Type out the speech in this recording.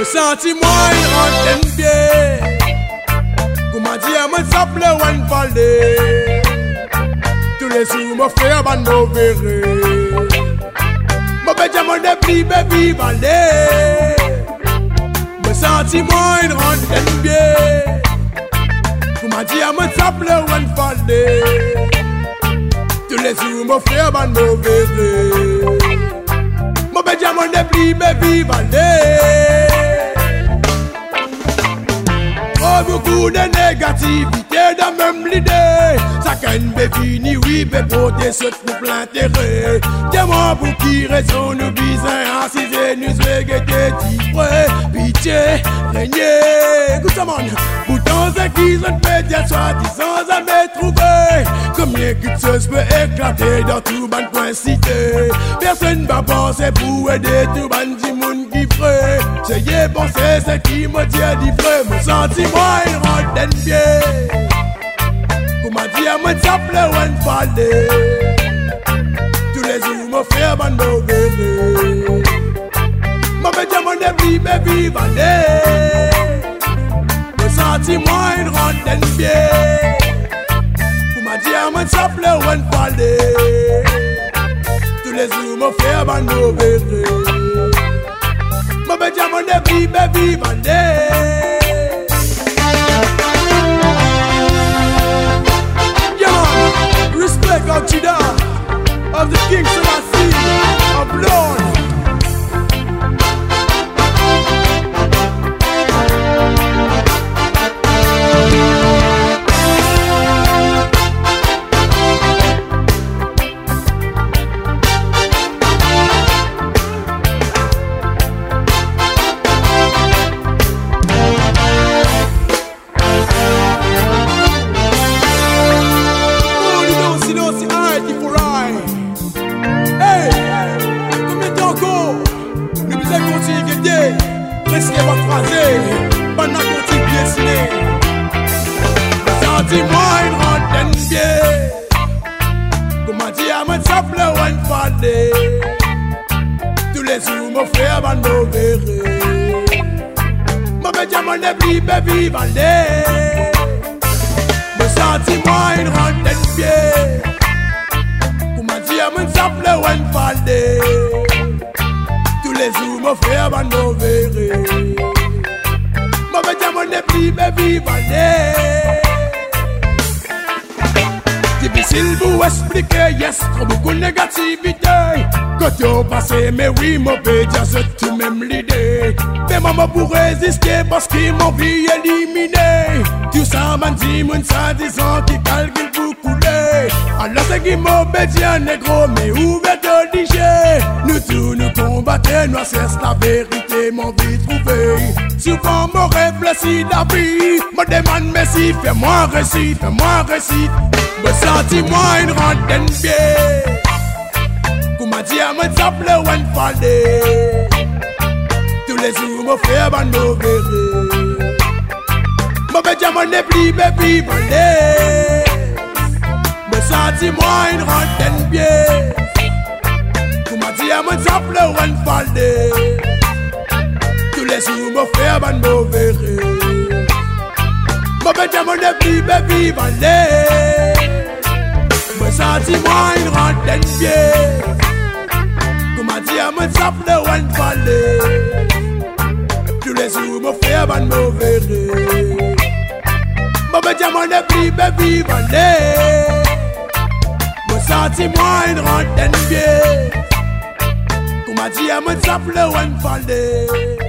senti-moi une antenne bien. Comment dire, moi s'appelle One Valley. Tous les jours, mon frère va nous verrer. Mon bébé, mon débris, baby, Valley. Me senti-moi une antenne bien. Comment dire, moi s'appelle One Valley. Tous les jours, mon frère va nous verrer. Mon bébé, mon débris, baby, Valley. Beaucoup de négativité dans même l'idée. Ça canne fini, oui, mais pour des sauts pour l'intérêt. Dis-moi pour qui raison nous bisons, assiser, nous regretter, tifrer, pitié, régner. Écoute ça, man. Pourtant, c'est qu'ils ont fait dire soi-disant jamais trouvé. Combien de choses peut éclater dans tout ban coin cité. Personne va penser pour aider tout ban du monde qui ferait. J'ai pensé, c'est qui me dit différent. Me senti-moi une rondelle bien. Comment dire, moi s'appelle One Valley. Tous les jours, mon frère va nous verrer. Mon bébé, mon débris, baby, Valley. Me senti-moi une rondelle bien. Comment dire, moi s'appelle One Valley. Tous les jours, mon frère va nous verrer. Mon bébé, mon débris, baby, Valley. Respect of Judah, of the King Selassie, of Lord. Risquez votre phrasé, pendant qu'on t'y piéciné. Senti-moi une rondelle bien. Comment dire, moi s'appelle One Valley. Tous les jours, mon frère va nous verrer. Mon bébé, mon débris, baby, Valley. Me senti-moi une rondelle bien. Comment dire, moi s'appelle One Valley. Tous les jours, mon frère va nous verrer. Mon bébé, mon débris, baby, Valley. Difficile pour expliquer, yes, trop beaucoup de négativité. Quand tu passé, mais oui, mon bébé, c'est tout même l'idée. Mais maman pour résister parce qu'ils m'ont vu éliminer. Tout ça m'a dit, mon ça disant qu'ils calculent pour couler. Alors c'est qui m'obédient, négro, mais où va-t-on digérer? Nous tous nous combattons, nous c'est la vérité, mon vie trouvée. Souvent mon réfléchit la vie, me demande merci, fais-moi récit, fais-moi récit. Me senti-moi une rondelle bien. Comment dire, moi s'appelle One Valley. Tous les jours, mon frère va nous verrer. Mon bébé, mon débris, baby, Valley. Me senti-moi une rondelle bien. Comment dire, moi s'appelle One Valley. Tous les jours, mon frère va nous verrer. Mon bébé, mon débris, baby, Valley. Me senti-moi une rondelle bien. Comment dire, moi s'appelle One Valley. Tous les jours, mon frère va nous verrer. Mon bébé, mon débris, baby, Valley. Me senti-moi une rondelle bien. Comment dire, moi s'appelle One Valley.